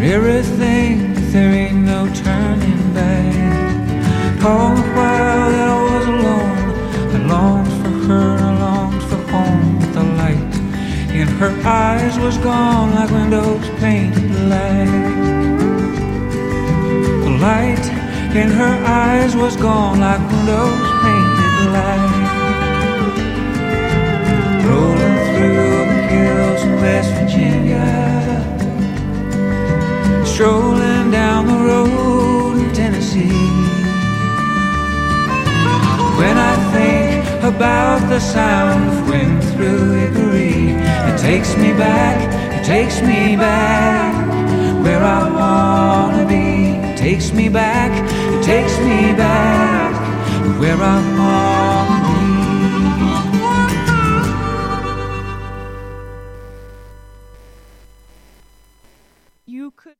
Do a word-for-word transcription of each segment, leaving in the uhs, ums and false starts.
everything, there ain't no turning back. All the while that I was alone, I longed for her, I longed for home. But the light in her eyes was gone like windows painted black. The light in her eyes was gone like windows painted black. Rolling through the hills of West Virginia, strolling down the road in Tennessee. When I think about the sound of wind through hickory, it takes me back, it takes me back where I wanna be. It takes me back, it takes me back where I wanna be. You could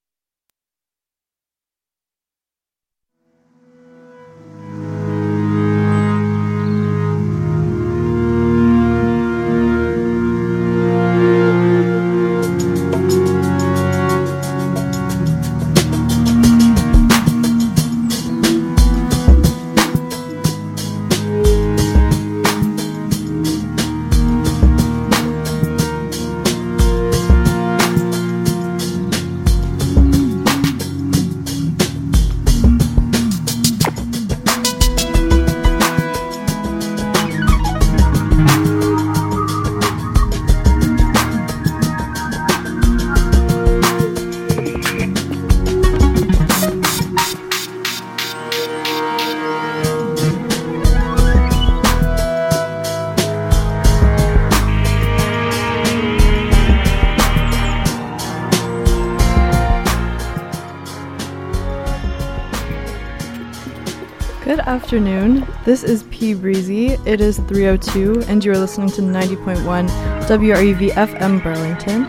afternoon. This is P Breezy. It is three oh two, and you're listening to ninety point one W R U V F M Burlington.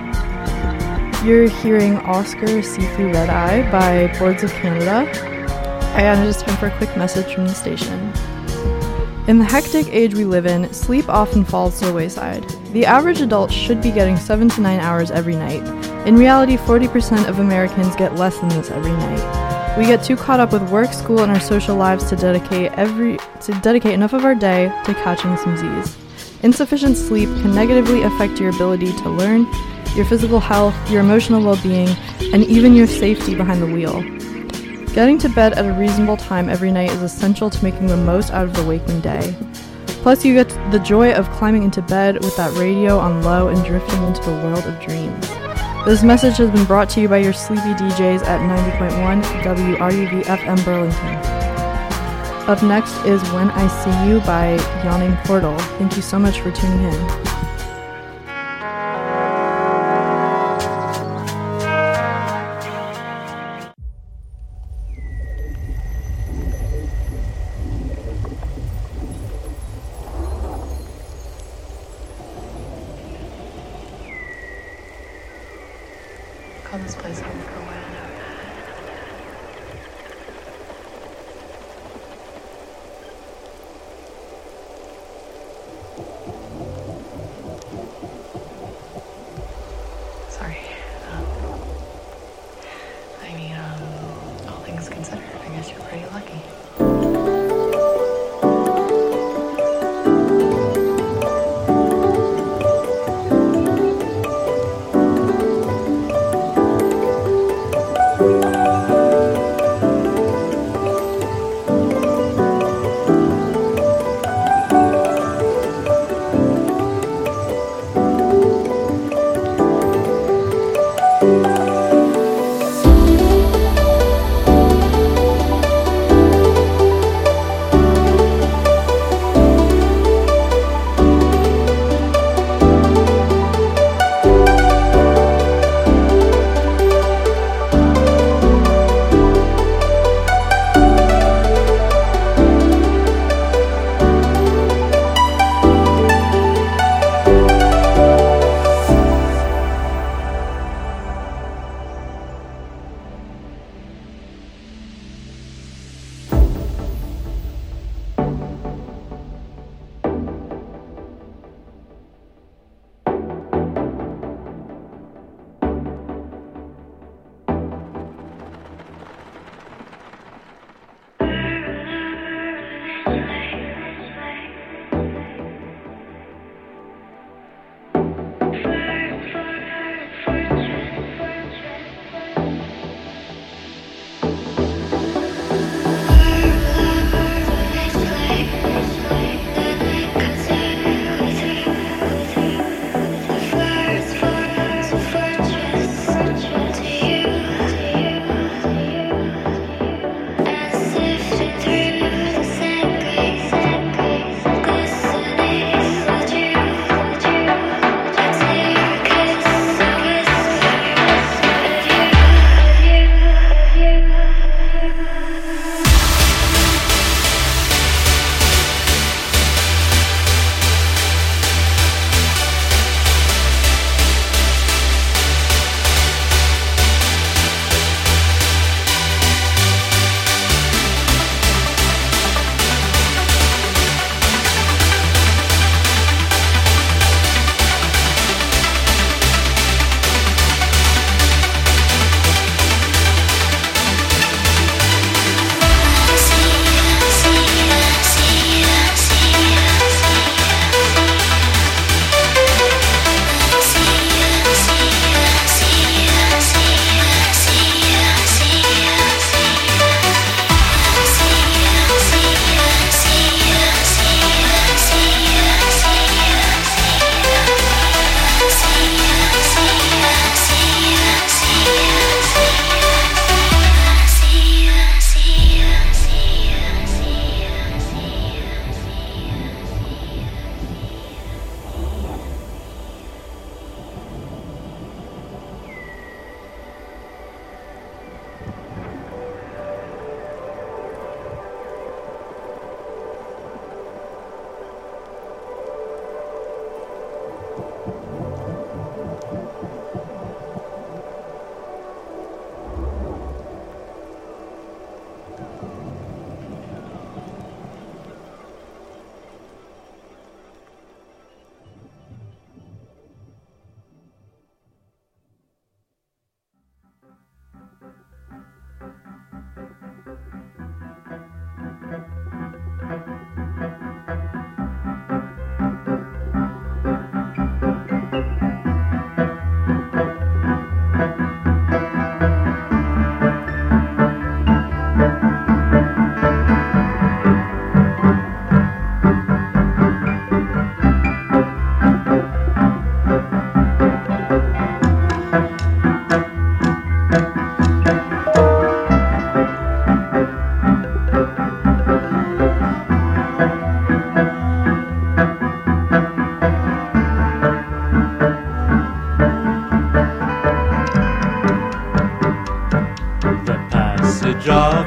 You're hearing Oscar Sifu Red Eye by Boards of Canada, and it is time for a quick message from the station. In the hectic age we live in, sleep often falls to the wayside. The average adult should be getting seven to nine hours every night. In reality, forty percent of Americans get less than this every night. We get too caught up with work, school, and our social lives to dedicate every to dedicate enough of our day to catching some Z's. Insufficient sleep can negatively affect your ability to learn, your physical health, your emotional well-being, and even your safety behind the wheel. Getting to bed at a reasonable time every night is essential to making the most out of the waking day. Plus, you get the joy of climbing into bed with that radio on low and drifting into the world of dreams. This message has been brought to you by your sleepy D Js at ninety point one W R U V F M Burlington. Up next is When I See You by Yawning Portal. Thank you so much for tuning in. Call this place home for a while now. Sorry. Um, I mean, um, all things considered, I guess you're pretty lucky.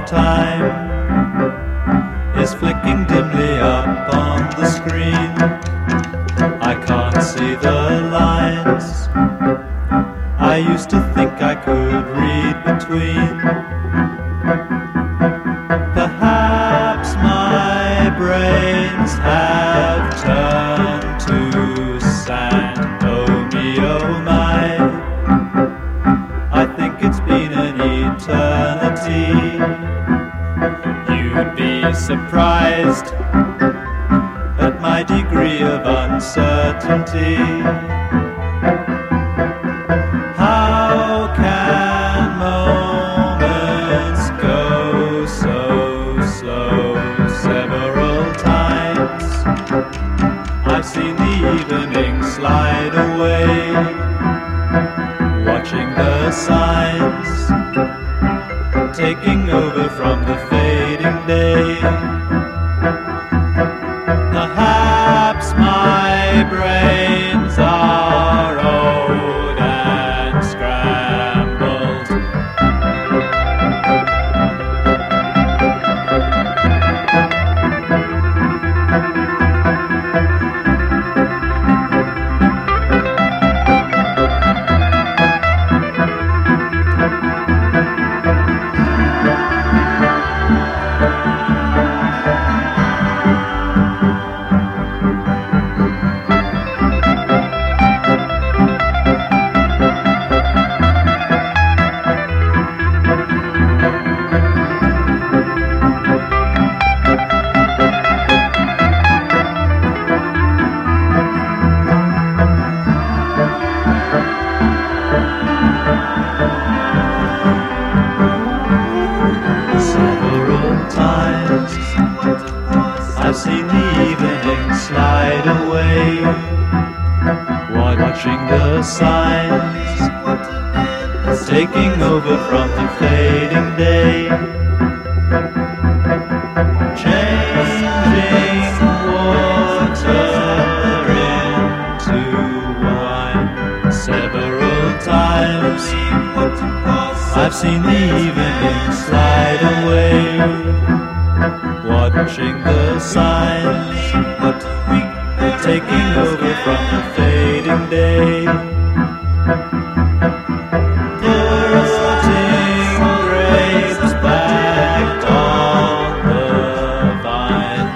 time is flicking dimly up on the screen. I can't see the lines I used to think I could read between. Perhaps my brains have turned to sand. Oh me, oh my, I think it's been an eternity. You'd be surprised at my degree of uncertainty. How can moments go so slow? Several times I've seen the evening slide away, watching the signs taking over from the fading day. Perhaps my brains are old and scrambled. I've seen the evening slide away, watching the signs taking over from the fading day, changing water into wine. Several times I've seen the evening slide away, watching the signs taking over from the fading day, putting grapes back on the vine.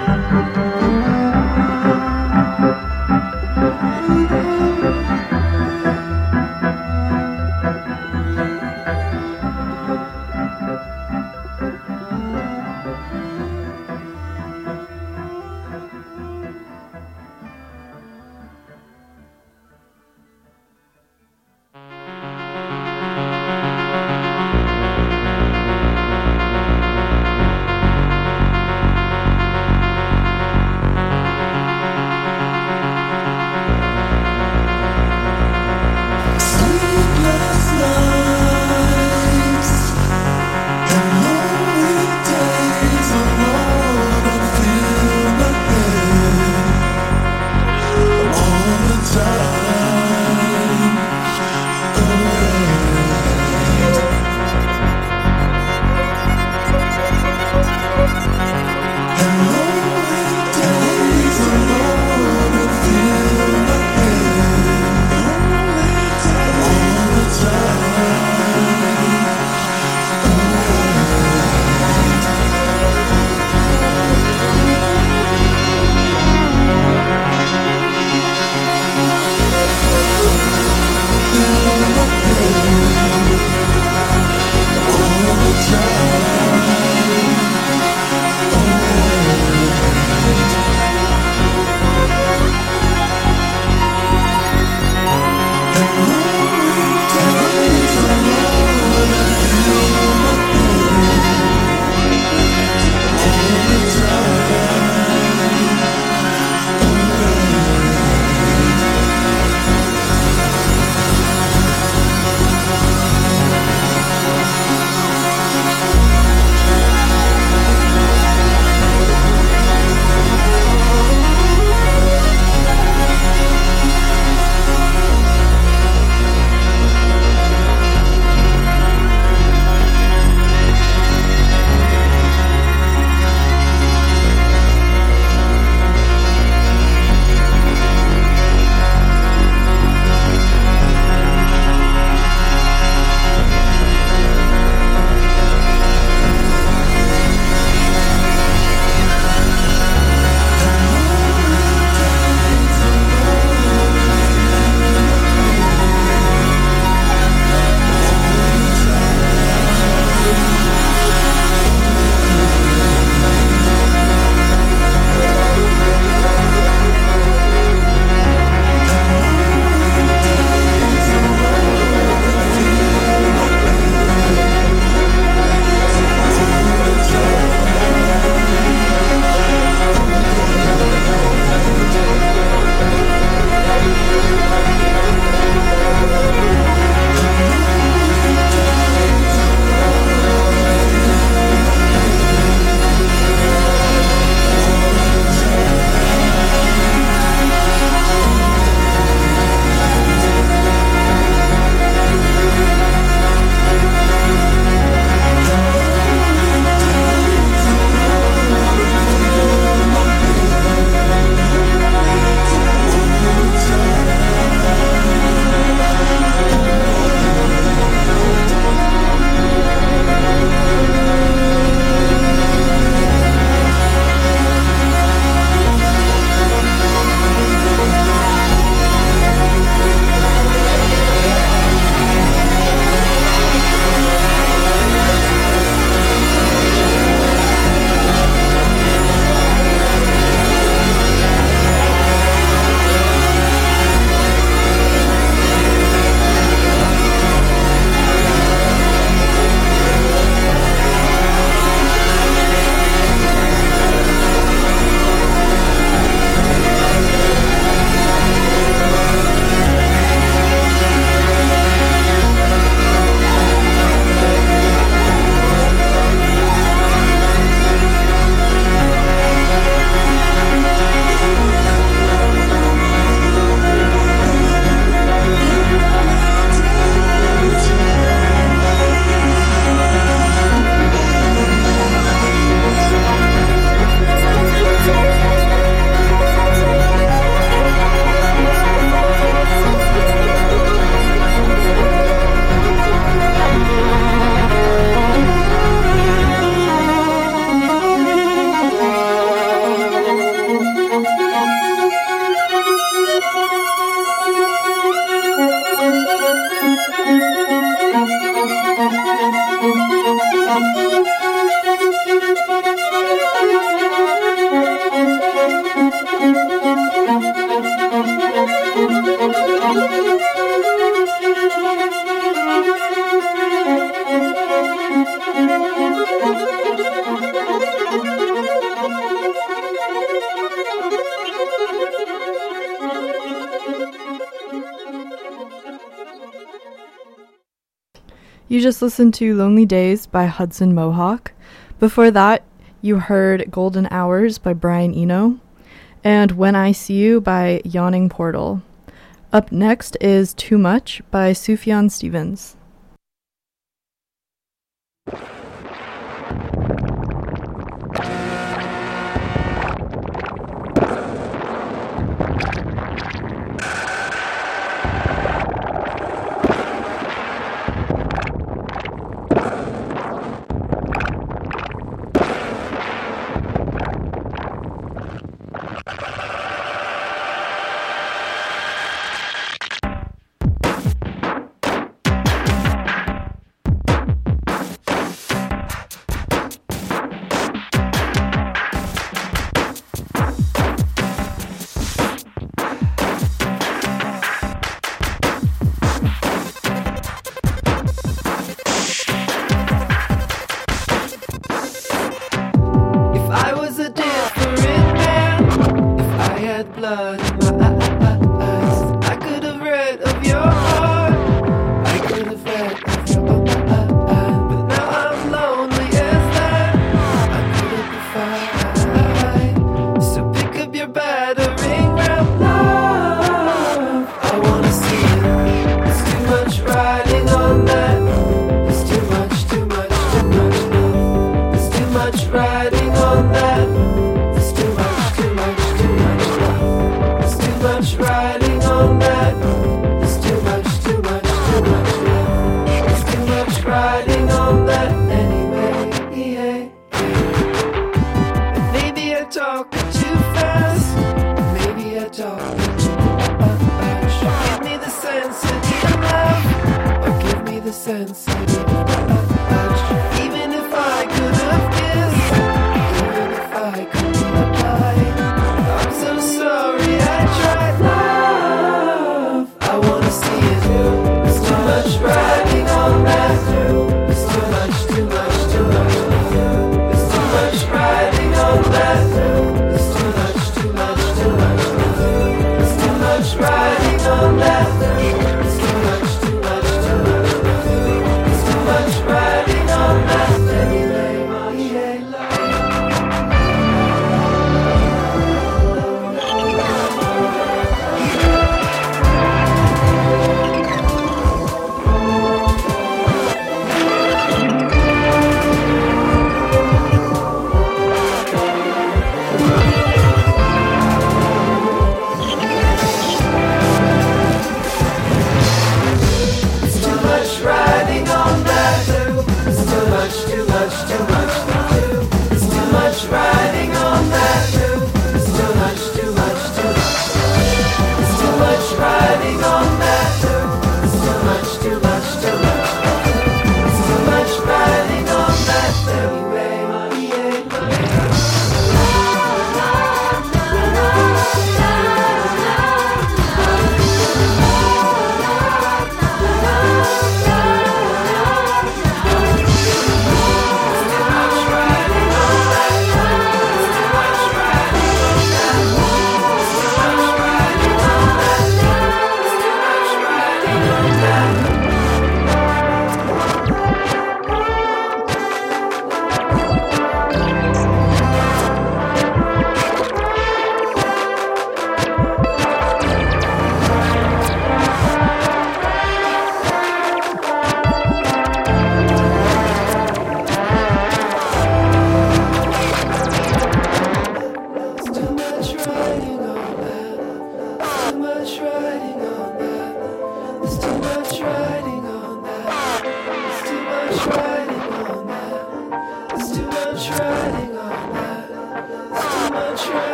You just listened to Lonely Days by Hudson Mohawk. Before that, you heard Golden Hours by Brian Eno and When I See You by Yawning Portal. Up next is Too Much by Sufjan Stevens.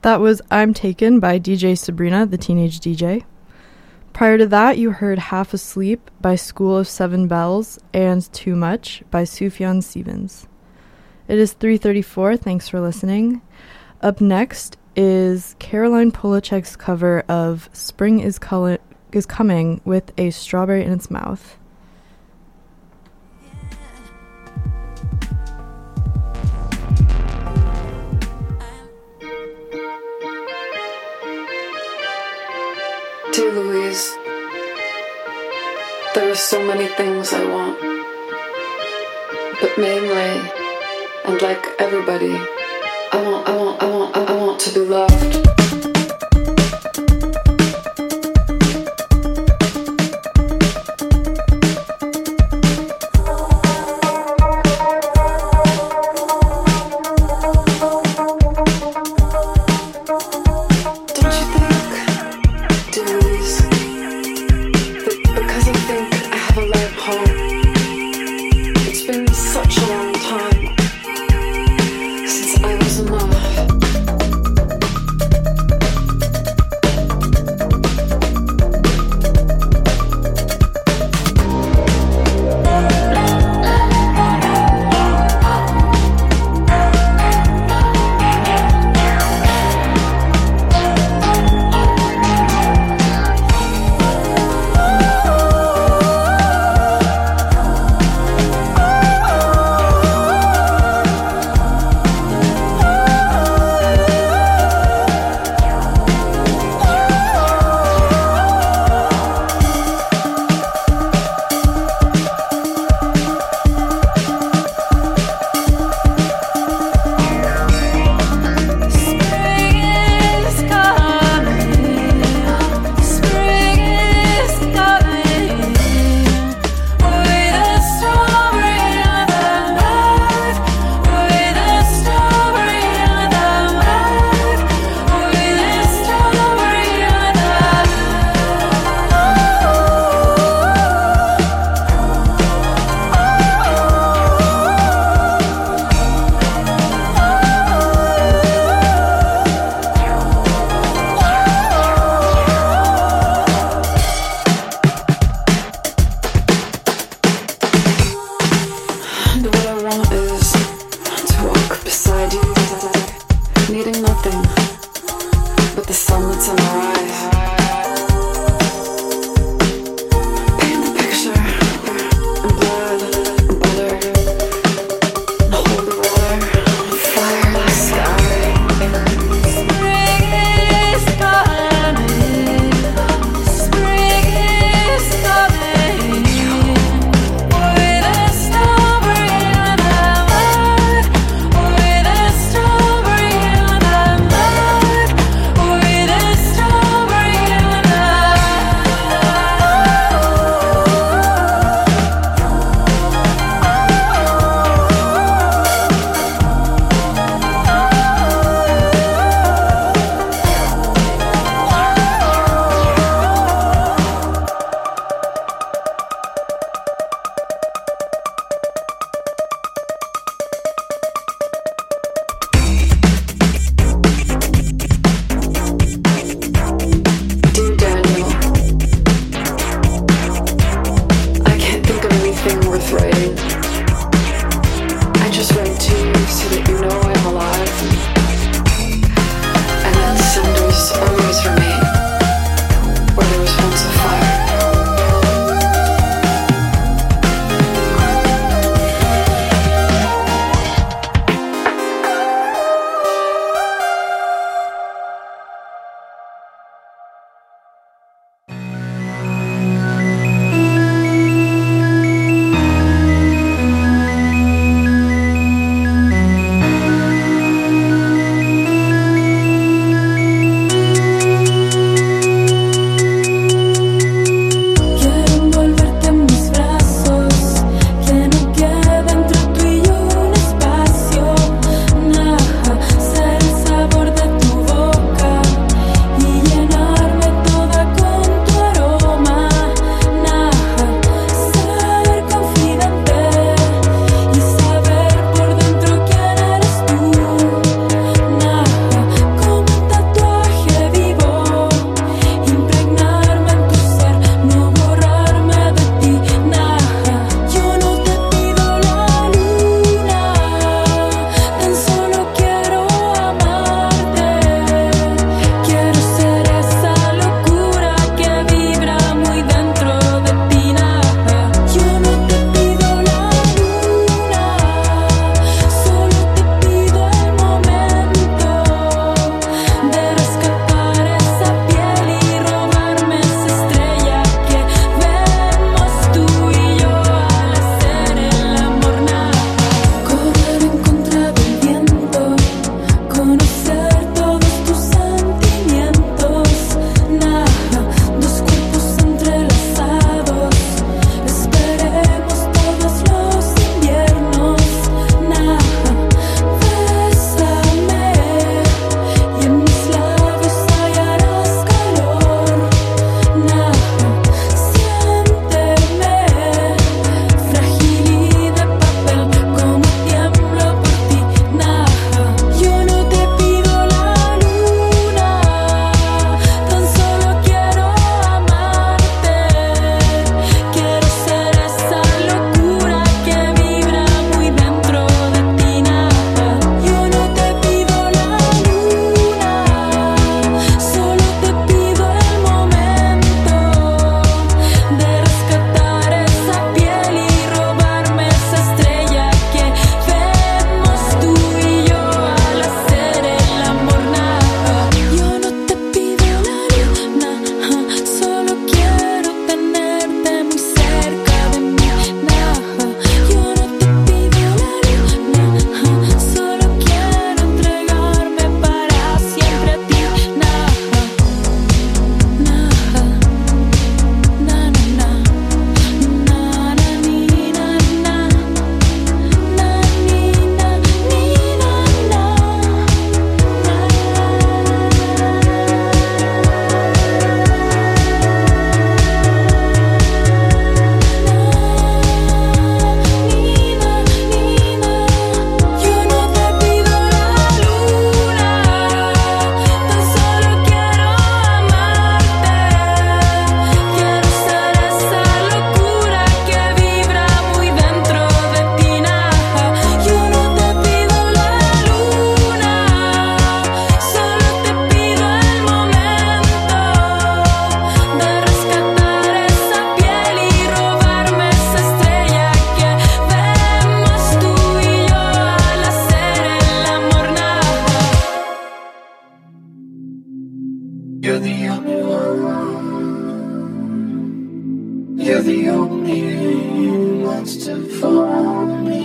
That was I'm Taken by D J Sabrina, the Teenage D J. Prior to that, you heard Half Asleep by School of Seven Bells and Too Much by Sufjan Stevens. It is three thirty-four. Thanks for listening. Up next is Caroline Polachek's cover of Spring is, Col- is Coming with a Strawberry in Its Mouth. Dear Louise, there are so many things I want, but mainly, and like everybody, I want, I want, I want, I want to be loved. Strawberry You're the only one. You're the only one who wants to follow me.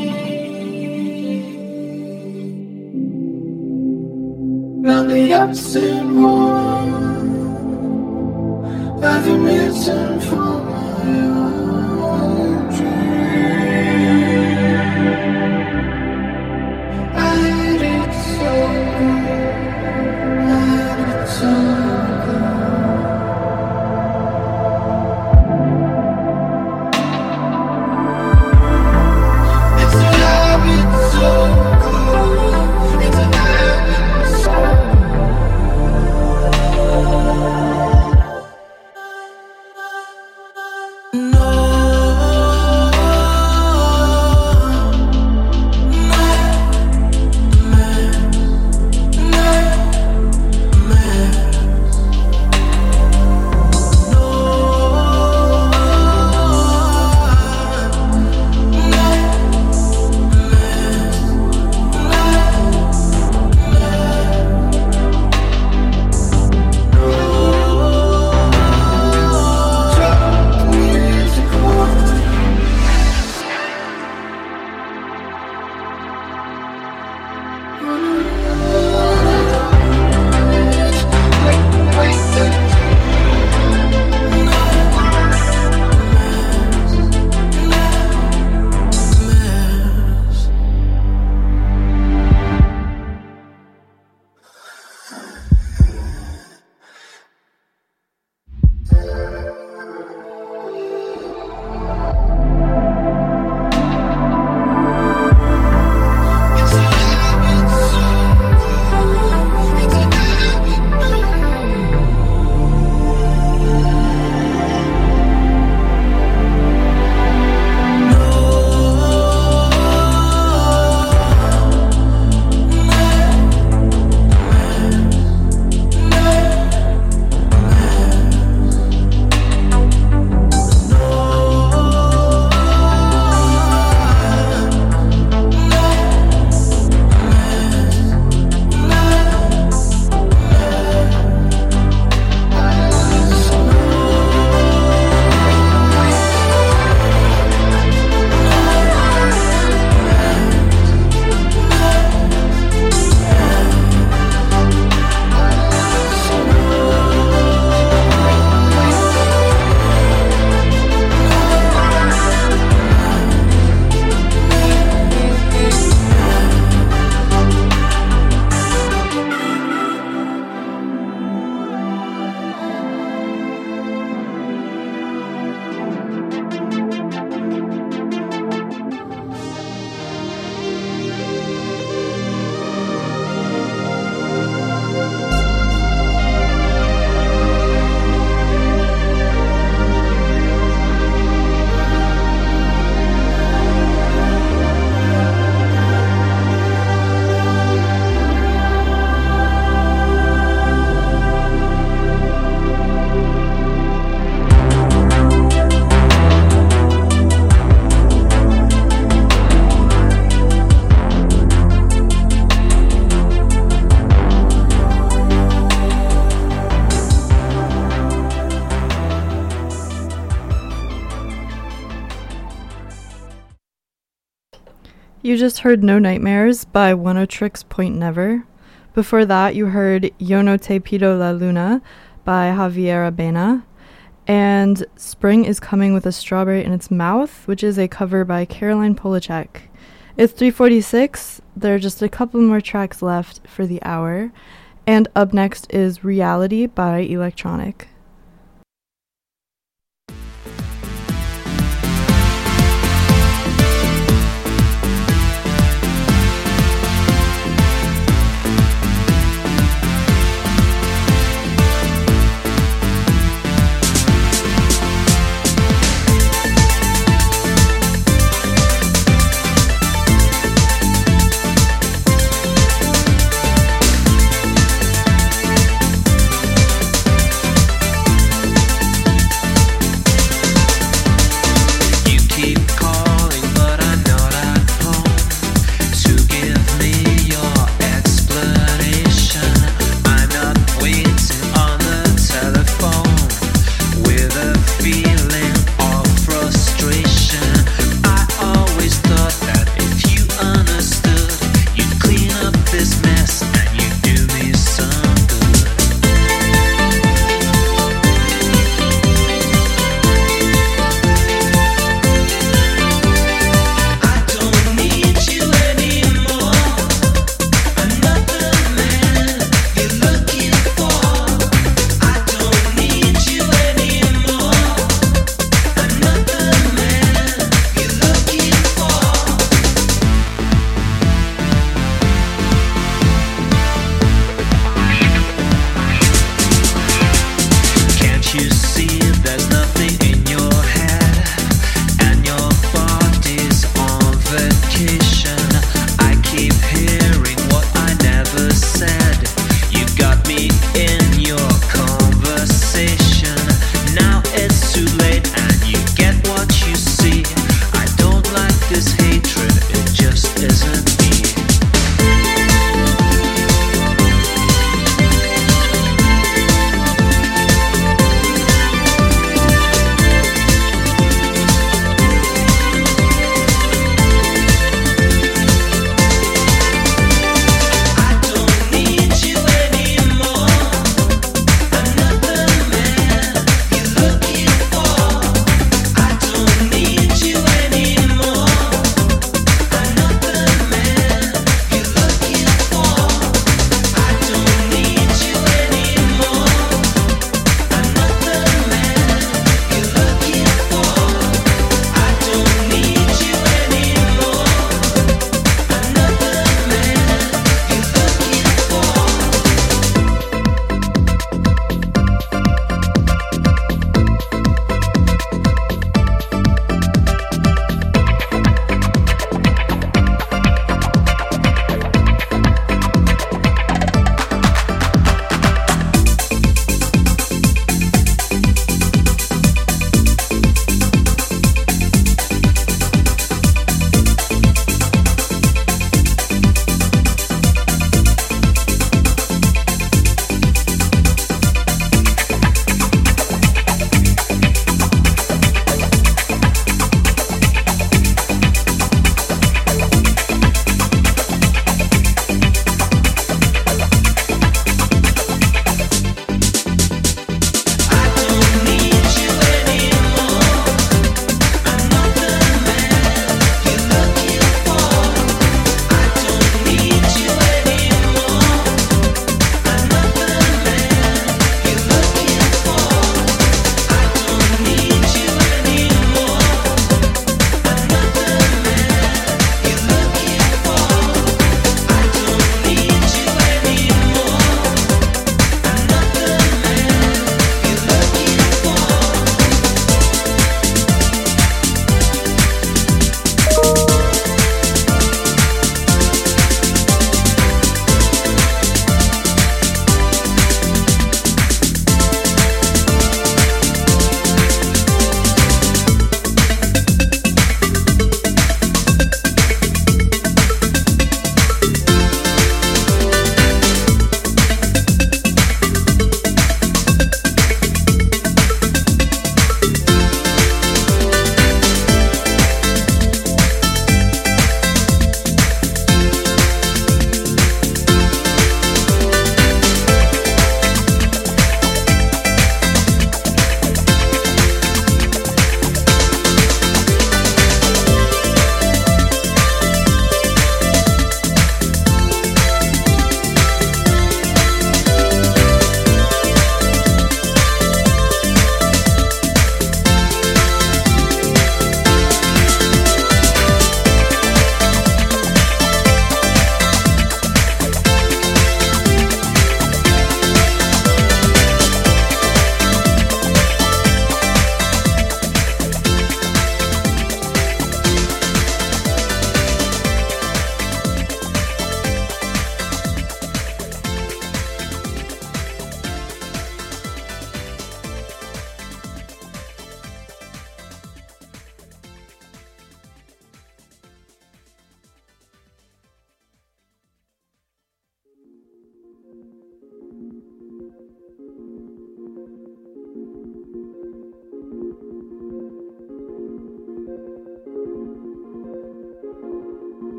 Round the opposite wall, I've been written for my own dream. I had it so good, I had it so good. It's a habit so good, it's a habit so You just heard No Nightmares by Oneohtrix Point Never. Before that, you heard Yo no te pido la luna by Javier Abena. And Spring is Coming with a Strawberry in Its Mouth, which is a cover by Caroline Polachek. It's three forty-six. There are just a couple more tracks left for the hour. And up next is Reality by Electronic. you see, there's nothing in your head, and your body's on vacation. I keep hearing what I never said. You got me in your conversation. Now it's too late and you get what you see. I don't like this hatred, it just isn't me.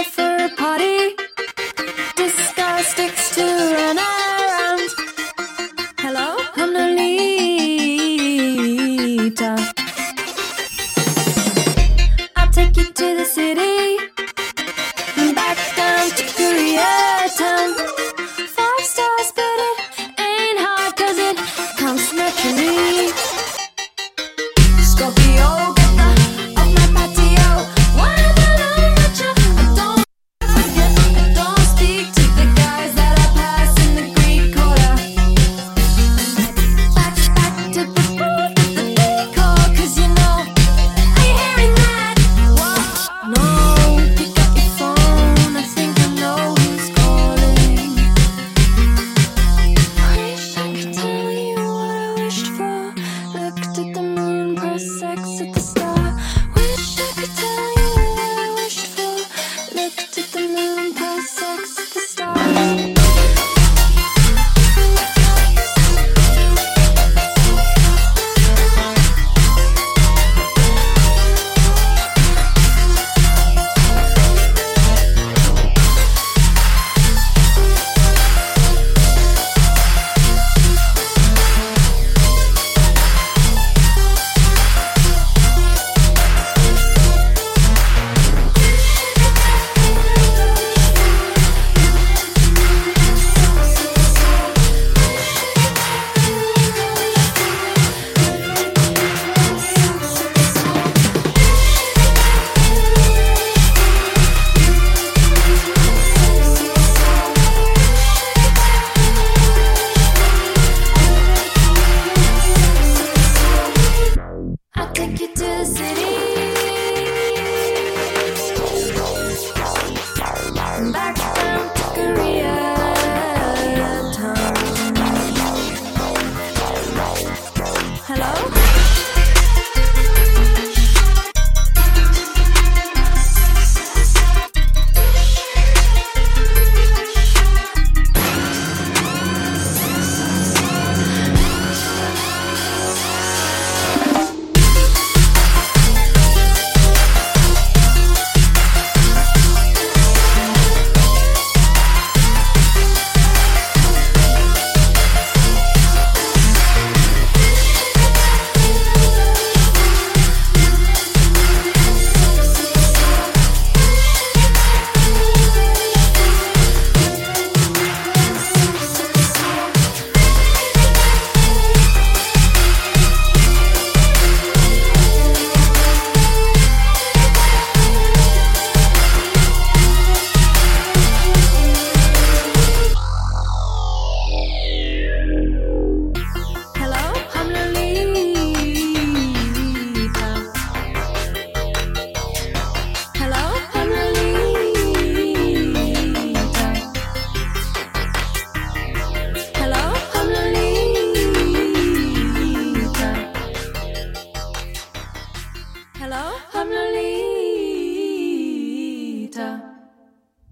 night for a party. Disco sticks to run around. Hello, I'm Lolita. I'll take you to the city, back down to Koreatown. Five stars, but it ain't hard 'cause it comes naturally. Scorpio, get the off my patio. Wanna alone with you? I don't forget. I don't speak to the guys that I pass in the Greek Quarter. Back, back to the food of the decor, 'cause you know I ain't hearing that. What? No, pick up your phone. I think I know who's calling. Wish I could tell you what I wished for. Looked at the moon, pressed sex at the star. Wish I could tell you what I wished for. Looked at the moon, pressed sex at the star. I'll take you to the city, back